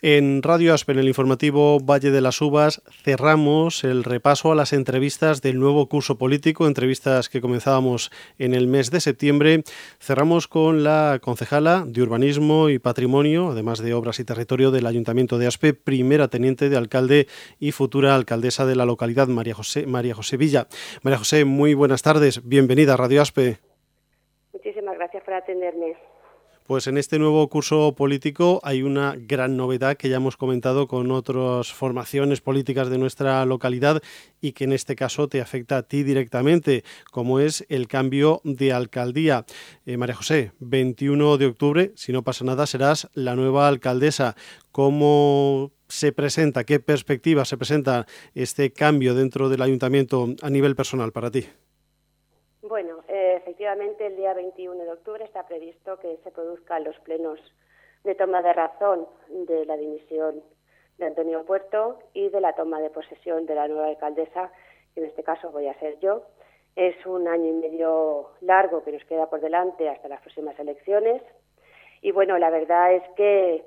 En Radio Aspe, en el informativo Valle de las Uvas, cerramos el repaso a las entrevistas del nuevo curso político, entrevistas que comenzábamos en el mes de septiembre. Cerramos con la concejala de Urbanismo y Patrimonio, además de Obras y Territorio del Ayuntamiento de Aspe, primera teniente de alcalde y futura alcaldesa de la localidad, María José Villa. María José, muy buenas tardes, bienvenida a Radio Aspe. Muchísimas gracias por atenderme. Pues en este nuevo curso político hay una gran novedad que ya hemos comentado con otras formaciones políticas de nuestra localidad y que en este caso te afecta a ti directamente, como es el cambio de alcaldía. María José, 21 de octubre, si no pasa nada, serás la nueva alcaldesa. ¿Cómo se presenta, qué perspectiva se presenta este cambio dentro del ayuntamiento a nivel personal para ti? Bueno, efectivamente el día 21 de octubre está previsto que se produzcan los plenos de toma de razón de la dimisión de Antonio Puerto y de la toma de posesión de la nueva alcaldesa, que en este caso voy a ser yo. Es un año y medio largo que nos queda por delante hasta las próximas elecciones y bueno, la verdad es que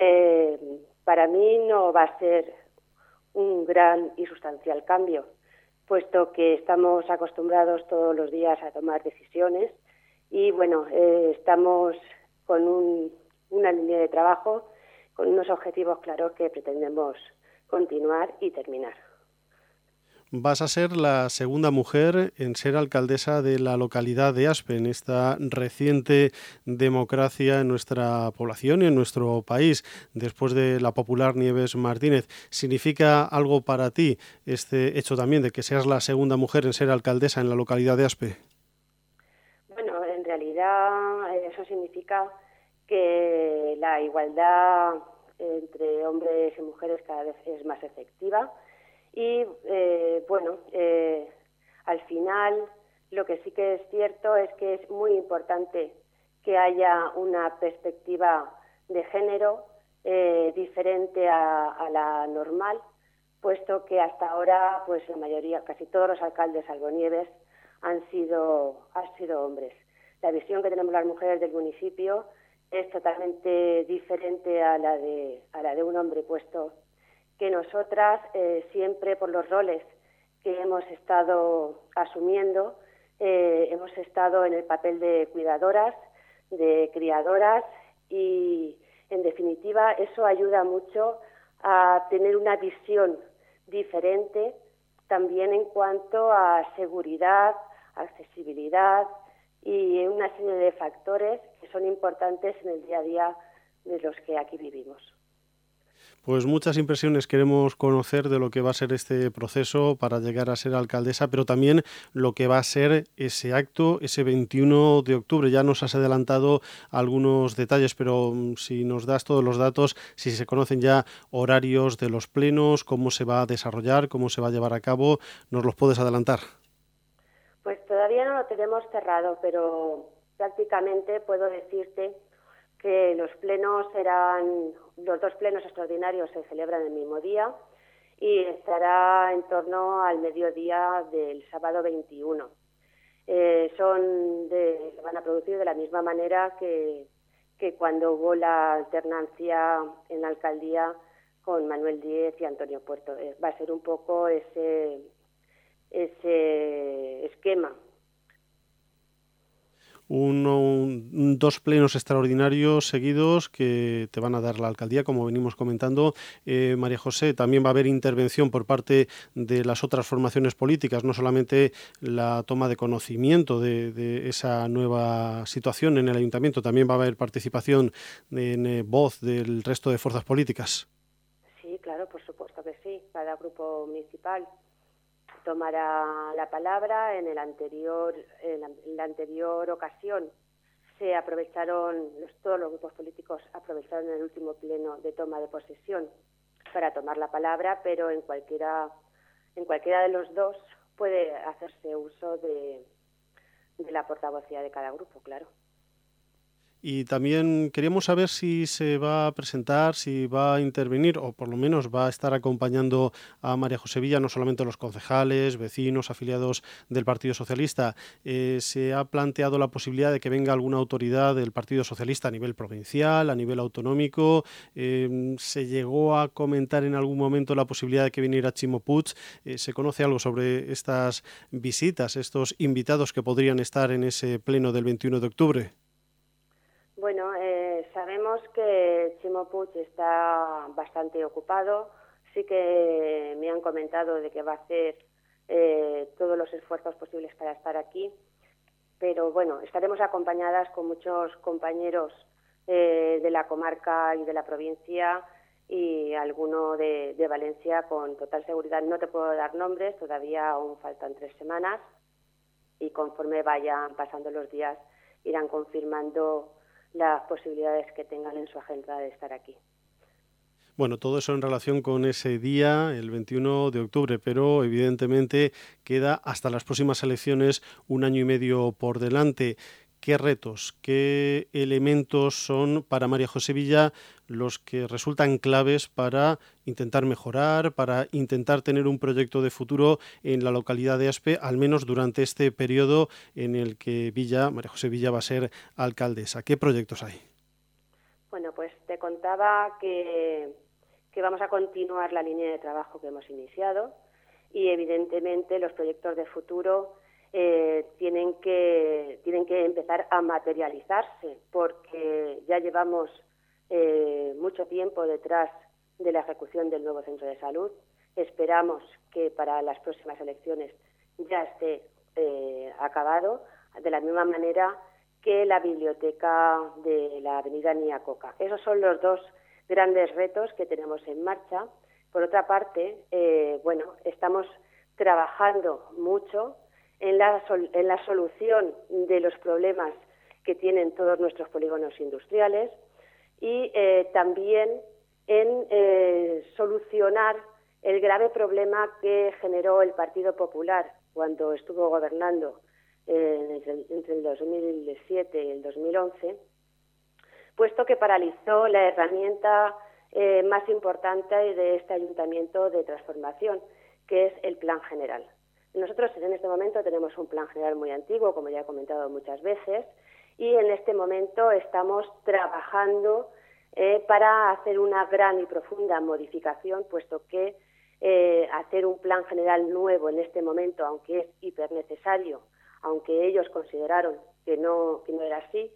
para mí no va a ser un gran y sustancial cambio, puesto que estamos acostumbrados todos los días a tomar decisiones y, bueno, estamos con una línea de trabajo, con unos objetivos claros que pretendemos continuar y terminar. Vas a ser la segunda mujer en ser alcaldesa de la localidad de Aspe, en esta reciente democracia en nuestra población y en nuestro país, después de la popular Nieves Martínez. ¿Significa algo para ti este hecho también de que seas la segunda mujer en ser alcaldesa en la localidad de Aspe? Bueno, en realidad eso significa que la igualdad entre hombres y mujeres cada vez es más efectiva. Y, al final lo que sí que es cierto es que es muy importante que haya una perspectiva de género diferente a la normal, puesto que hasta ahora pues la mayoría, casi todos los alcaldes, salvo Nieves, han sido hombres. La visión que tenemos las mujeres del municipio es totalmente diferente a la de un hombre, puesto que nosotras siempre por los roles que hemos estado asumiendo, hemos estado en el papel de cuidadoras, de criadoras y, en definitiva, eso ayuda mucho a tener una visión diferente también en cuanto a seguridad, accesibilidad y una serie de factores que son importantes en el día a día de los que aquí vivimos. Pues muchas impresiones queremos conocer de lo que va a ser este proceso para llegar a ser alcaldesa, pero también lo que va a ser ese acto, ese 21 de octubre. Ya nos has adelantado algunos detalles, pero si nos das todos los datos, si se conocen ya horarios de los plenos, cómo se va a desarrollar, cómo se va a llevar a cabo, ¿nos los puedes adelantar? Pues todavía no lo tenemos cerrado, pero prácticamente puedo decirte que los dos plenos extraordinarios se celebran el mismo día y estará en torno al mediodía del sábado 21. Se van a producir de la misma manera que cuando hubo la alternancia en la alcaldía con Manuel Díez y Antonio Puerto. Va a ser un poco ese esquema. Dos plenos extraordinarios seguidos que te van a dar la alcaldía, como venimos comentando. María José, también va a haber intervención por parte de las otras formaciones políticas, no solamente la toma de conocimiento de esa nueva situación en el ayuntamiento, también va a haber participación en voz del resto de fuerzas políticas. Sí, claro, por supuesto que sí. Cada grupo municipal tomará la palabra. En la anterior ocasión se aprovecharon, todos los grupos políticos aprovecharon el último pleno de toma de posesión para tomar la palabra, pero en cualquiera de los dos puede hacerse uso de la portavocía de cada grupo, claro. Y también queríamos saber si se va a presentar, si va a intervenir o por lo menos va a estar acompañando a María José Villa, no solamente los concejales, vecinos, afiliados del Partido Socialista. ¿Se ha planteado la posibilidad de que venga alguna autoridad del Partido Socialista a nivel provincial, a nivel autonómico? ¿Se llegó a comentar en algún momento la posibilidad de que viniera Chimo Puig? ¿Se conoce algo sobre estas visitas, estos invitados que podrían estar en ese pleno del 21 de octubre? Bueno, sabemos que Chimo Puig está bastante ocupado. Sí que me han comentado de que va a hacer todos los esfuerzos posibles para estar aquí, pero bueno, estaremos acompañadas con muchos compañeros de la comarca y de la provincia y alguno de Valencia con total seguridad. No te puedo dar nombres, todavía aún faltan 3 semanas y conforme vayan pasando los días irán confirmando las posibilidades que tengan en su agenda de estar aquí. Bueno, todo eso en relación con ese día, el 21 de octubre, pero evidentemente queda hasta las próximas elecciones 1 año y medio por delante. ¿Qué retos, qué elementos son para María José Villa los que resultan claves para intentar mejorar, para intentar tener un proyecto de futuro en la localidad de Aspe, al menos durante este periodo en el que María José Villa va a ser alcaldesa? ¿Qué proyectos hay? Bueno, pues te contaba que vamos a continuar la línea de trabajo que hemos iniciado y evidentemente los proyectos de futuro tienen que empezar a materializarse porque ya llevamos mucho tiempo detrás de la ejecución del nuevo centro de salud. Esperamos que para las próximas elecciones ya esté acabado, de la misma manera que la biblioteca de la avenida Niacoca. Esos son los 2 grandes retos que tenemos en marcha. Por otra parte, estamos trabajando mucho en la solución de los problemas que tienen todos nuestros polígonos industriales y también en solucionar el grave problema que generó el Partido Popular cuando estuvo gobernando entre el 2007 y el 2011, puesto que paralizó la herramienta más importante de este ayuntamiento de transformación, que es el Plan General. Nosotros en este momento tenemos un Plan General muy antiguo, como ya he comentado muchas veces, y en este momento estamos trabajando para hacer una gran y profunda modificación, puesto que hacer un Plan General nuevo en este momento, aunque es hipernecesario, aunque ellos consideraron que no era así,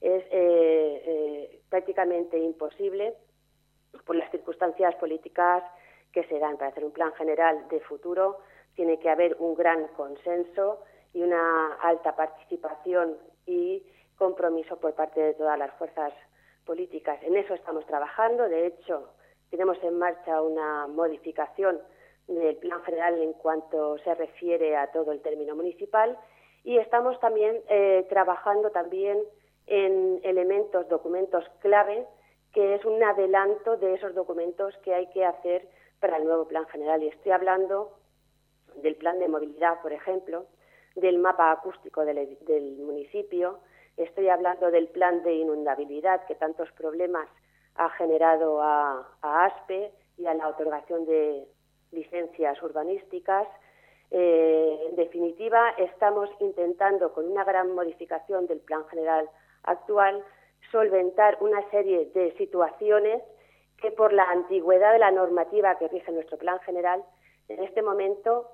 es prácticamente imposible por las circunstancias políticas que se dan. Para hacer un plan general de futuro tiene que haber un gran consenso y una alta participación y compromiso por parte de todas las fuerzas políticas. En eso estamos trabajando. De hecho, tenemos en marcha una modificación del plan general en cuanto se refiere a todo el término municipal. Y estamos también trabajando también en elementos, documentos clave, que es un adelanto de esos documentos que hay que hacer para el nuevo plan general. Y estoy hablando del plan de movilidad, por ejemplo, del mapa acústico del municipio, estoy hablando del plan de inundabilidad que tantos problemas ha generado a Aspe y a la otorgación de licencias urbanísticas. En definitiva, estamos intentando, con una gran modificación del plan general actual, solventar una serie de situaciones que, por la antigüedad de la normativa que rige nuestro plan general, en este momento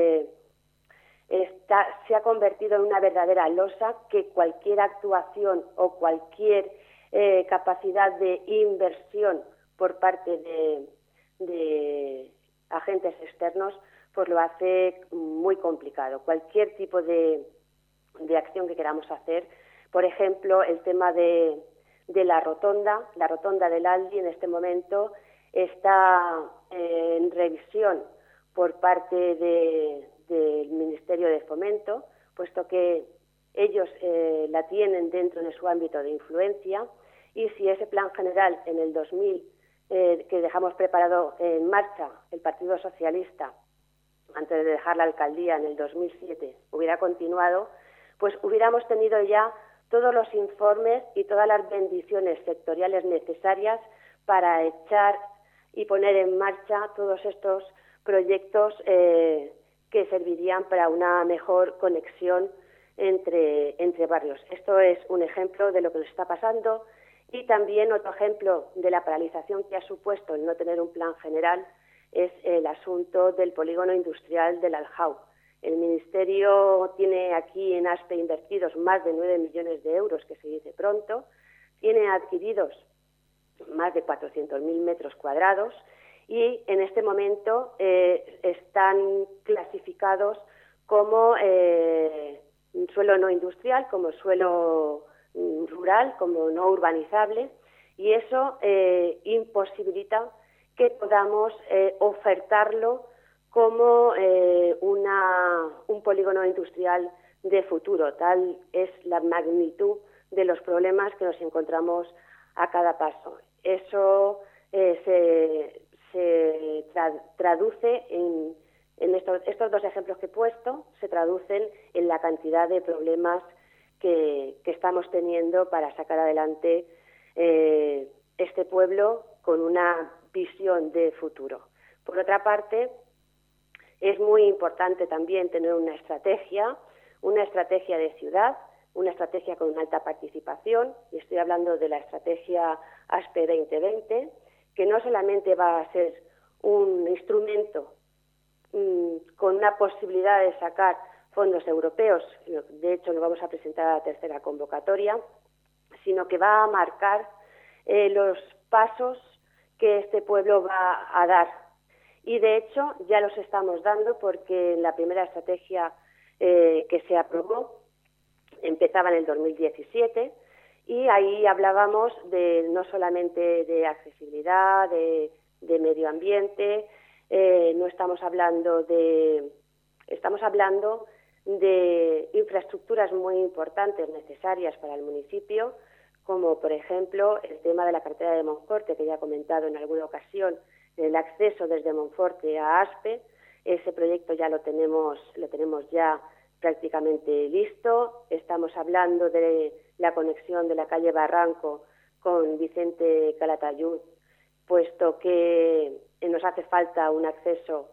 se ha convertido en una verdadera losa que cualquier actuación o cualquier capacidad de inversión por parte de agentes externos pues lo hace muy complicado. Cualquier tipo de acción que queramos hacer, por ejemplo, el tema de la rotonda del Aldi en este momento está en revisión por parte del Ministerio de Fomento, puesto que ellos la tienen dentro de su ámbito de influencia, y si ese plan general en el 2000 que dejamos preparado en marcha el Partido Socialista antes de dejar la alcaldía en el 2007 hubiera continuado, pues hubiéramos tenido ya todos los informes y todas las bendiciones sectoriales necesarias para echar y poner en marcha todos estos proyectos que servirían para una mejor conexión entre barrios. Esto es un ejemplo de lo que nos está pasando, y también otro ejemplo de la paralización que ha supuesto el no tener un plan general es el asunto del polígono industrial del Aljau. El Ministerio tiene aquí en ASPE invertidos más de 9 millones de euros, que se dice pronto, tiene adquiridos más de 400.000 metros cuadrados, y en este momento están clasificados como suelo no industrial, como suelo rural, como no urbanizable, y eso imposibilita que podamos ofertarlo como un polígono industrial de futuro. Tal es la magnitud de los problemas que nos encontramos a cada paso. Eso se traduce en estos dos ejemplos que he puesto, se traducen en la cantidad de problemas que estamos teniendo para sacar adelante este pueblo con una visión de futuro. Por otra parte, es muy importante también tener una estrategia de ciudad, una estrategia con una alta participación, y estoy hablando de la estrategia ASPE 2020, que no solamente va a ser un instrumento con una posibilidad de sacar fondos europeos, de hecho lo vamos a presentar a la tercera convocatoria, sino que va a marcar los pasos que este pueblo va a dar. Y de hecho ya los estamos dando, porque en la primera estrategia que se aprobó empezaba en el 2017, y ahí hablábamos no solamente de accesibilidad, de medio ambiente, estamos hablando de infraestructuras muy importantes necesarias para el municipio, como por ejemplo el tema de la carretera de Monforte, que ya he comentado en alguna ocasión, el acceso desde Monforte a Aspe. Ese proyecto ya lo tenemos ya prácticamente listo. Estamos hablando de la conexión de la calle Barranco con Vicente Calatayud, puesto que nos hace falta un acceso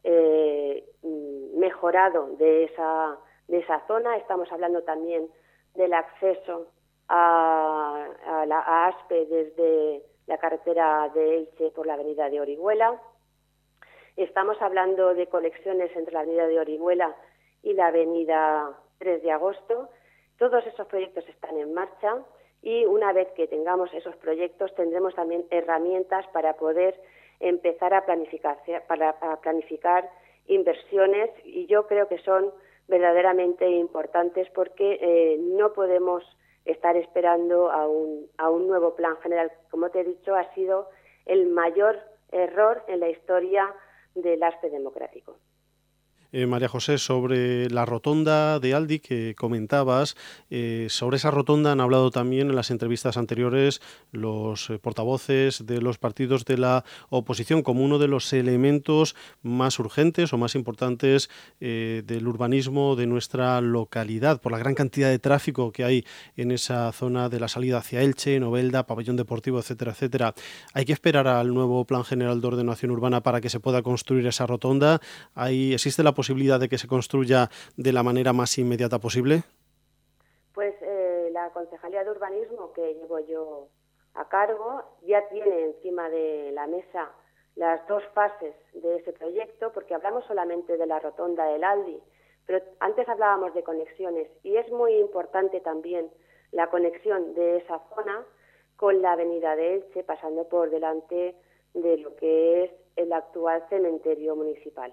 mejorado de esa zona. Estamos hablando también del acceso a Aspe desde la carretera de Elche por la avenida de Orihuela. Estamos hablando de conexiones entre la avenida de Orihuela y la avenida 3 de agosto. Todos esos proyectos están en marcha, y una vez que tengamos esos proyectos tendremos también herramientas para poder empezar a planificar inversiones, y yo creo que son verdaderamente importantes, porque no podemos estar esperando a un nuevo plan general. Como te he dicho, ha sido el mayor error en la historia del ASPE democrático. María José, sobre la rotonda de Aldi que comentabas, sobre esa rotonda han hablado también en las entrevistas anteriores los portavoces de los partidos de la oposición como uno de los elementos más urgentes o más importantes del urbanismo de nuestra localidad, por la gran cantidad de tráfico que hay en esa zona de la salida hacia Elche, Novelda, Pabellón Deportivo, etcétera, etcétera. ¿Hay que esperar al nuevo Plan General de Ordenación Urbana para que se pueda construir esa rotonda? ¿Existe la posibilidad de que se construya de la manera más inmediata posible? Pues la Concejalía de Urbanismo, que llevo yo a cargo, ya tiene encima de la mesa las dos fases de ese proyecto, porque hablamos solamente de la rotonda del Aldi, pero antes hablábamos de conexiones, y es muy importante también la conexión de esa zona con la avenida de Elche, pasando por delante de lo que es el actual cementerio municipal.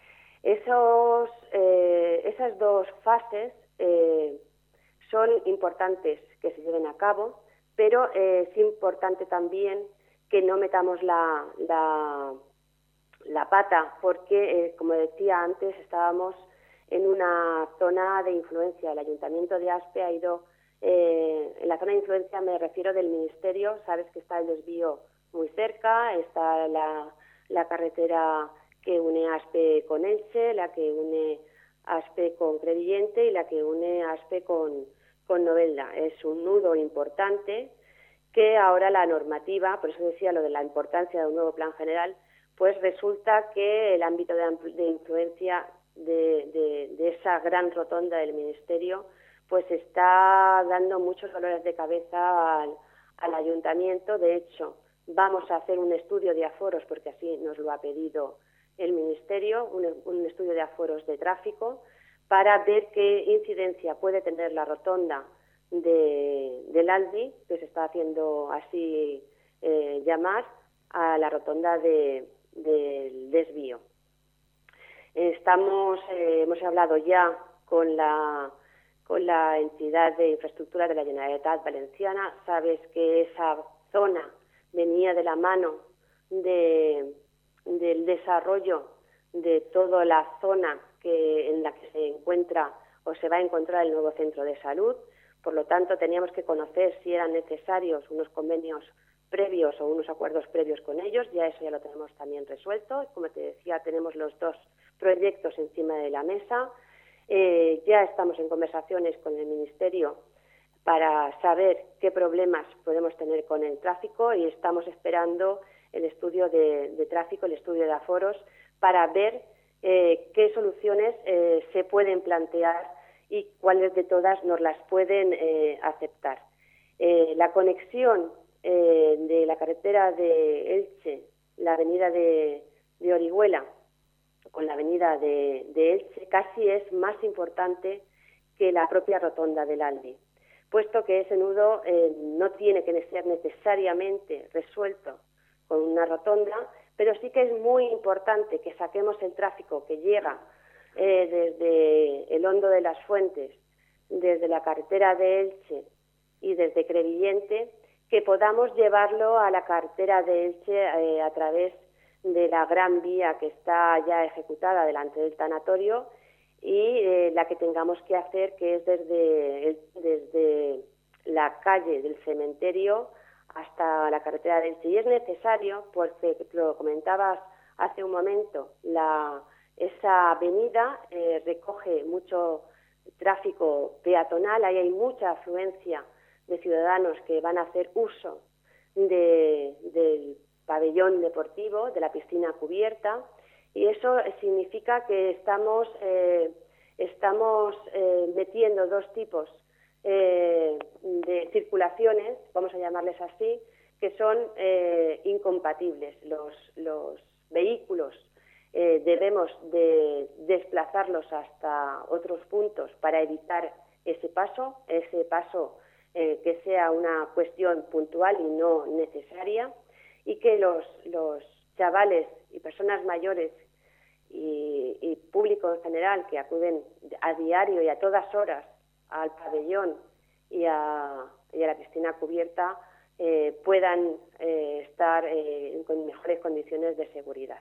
Esas dos fases son importantes que se lleven a cabo, pero es importante también que no metamos la pata, porque, como decía antes, estábamos en una zona de influencia. El Ayuntamiento de Aspe ha ido, en la zona de influencia me refiero del Ministerio, sabes que está el desvío muy cerca, está la carretera que une Aspe con Elche, la que une Aspe con Crevillente y la que une Aspe con con Novelda. Es un nudo importante que ahora la normativa, por eso decía lo de la importancia de un nuevo plan general, pues resulta que el ámbito de influencia de esa gran rotonda del Ministerio pues está dando muchos dolores de cabeza al ayuntamiento. De hecho, vamos a hacer un estudio de aforos, porque así nos lo ha pedido el Ministerio, un estudio de aforos de tráfico, para ver qué incidencia puede tener la rotonda del Aldi, que se está haciendo así llamar, a la rotonda del desvío. Hemos hablado ya con la entidad de infraestructura de la Generalitat Valenciana. Sabes que esa zona venía de la mano del desarrollo de toda la zona en la que se encuentra o se va a encontrar el nuevo centro de salud. Por lo tanto, teníamos que conocer si eran necesarios unos convenios previos o unos acuerdos previos con ellos. Ya eso ya lo tenemos también resuelto. Como te decía, tenemos los dos proyectos encima de la mesa. Ya estamos en conversaciones con el Ministerio para saber qué problemas podemos tener con el tráfico, y estamos esperando el estudio de tráfico, el estudio de aforos, para ver qué soluciones se pueden plantear y cuáles de todas nos las pueden aceptar. La conexión de la carretera de Elche, la avenida de Orihuela, con la avenida de Elche, casi es más importante que la propia rotonda del Aldi, puesto que ese nudo no tiene que ser necesariamente resuelto con una rotonda, pero sí que es muy importante que saquemos el tráfico que llega desde el Hondo de las Fuentes, desde la carretera de Elche y desde Crevillente, que podamos llevarlo a la carretera de Elche a través de la gran vía que está ya ejecutada delante del tanatorio, y la que tengamos que hacer, que es desde la calle del cementerio hasta la carretera de Elche. Y es necesario, porque lo comentabas hace un momento, esa avenida recoge mucho tráfico peatonal, ahí hay mucha afluencia de ciudadanos que van a hacer uso del pabellón deportivo, de la piscina cubierta, y eso significa que estamos metiendo dos tipos de circulaciones, vamos a llamarles así, que son incompatibles. Los vehículos debemos de desplazarlos hasta otros puntos para evitar ese paso que sea una cuestión puntual y no necesaria, y que los chavales y personas mayores y público en general que acuden a diario y a todas horas al pabellón y a la piscina cubierta puedan estar con mejores condiciones de seguridad.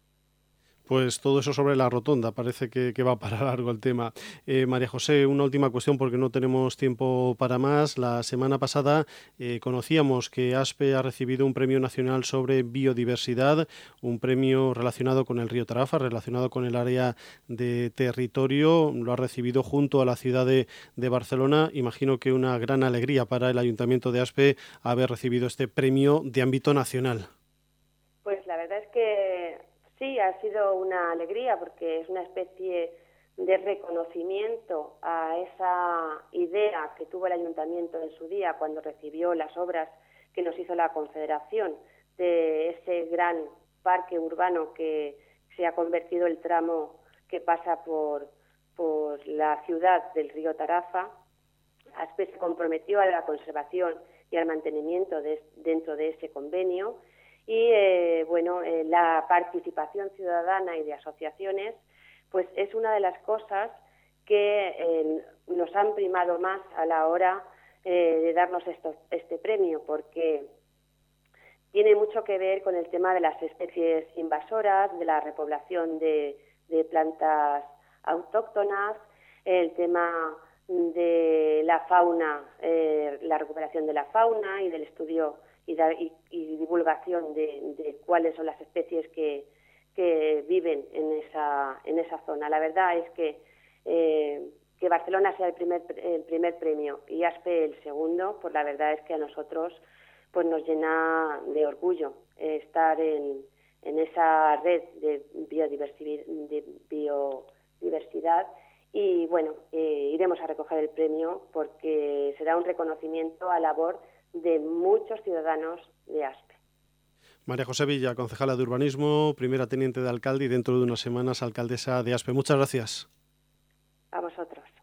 Pues todo eso sobre la rotonda, parece que va para largo el tema. María José, una última cuestión porque no tenemos tiempo para más. La semana pasada conocíamos que ASPE ha recibido un premio nacional sobre biodiversidad, un premio relacionado con el río Tarafa, relacionado con el área de territorio. Lo ha recibido junto a la ciudad de Barcelona. Imagino que una gran alegría para el Ayuntamiento de ASPE haber recibido este premio de ámbito nacional. Pues la verdad es que sí, ha sido una alegría, porque es una especie de reconocimiento a esa idea que tuvo el Ayuntamiento en su día cuando recibió las obras que nos hizo la Confederación de ese gran parque urbano que se ha convertido el tramo que pasa por la ciudad del río Tarafa. ASPE se comprometió a la conservación y al mantenimiento dentro de ese convenio. Y la participación ciudadana y de asociaciones pues es una de las cosas que nos han primado más a la hora de darnos este premio, porque tiene mucho que ver con el tema de las especies invasoras, de la repoblación de plantas autóctonas, el tema de la fauna, la recuperación de la fauna y del estudio y divulgación de cuáles son las especies que viven en esa zona. La verdad es que que Barcelona sea el primer premio y ASPE el segundo, pues la verdad es que a nosotros pues nos llena de orgullo estar en esa red de biodiversidad y bueno, iremos a recoger el premio porque será un reconocimiento a la labor de muchos ciudadanos de ASPE. María José Villa, concejala de Urbanismo, primera teniente de alcalde y dentro de unas semanas alcaldesa de ASPE. Muchas gracias. A vosotros.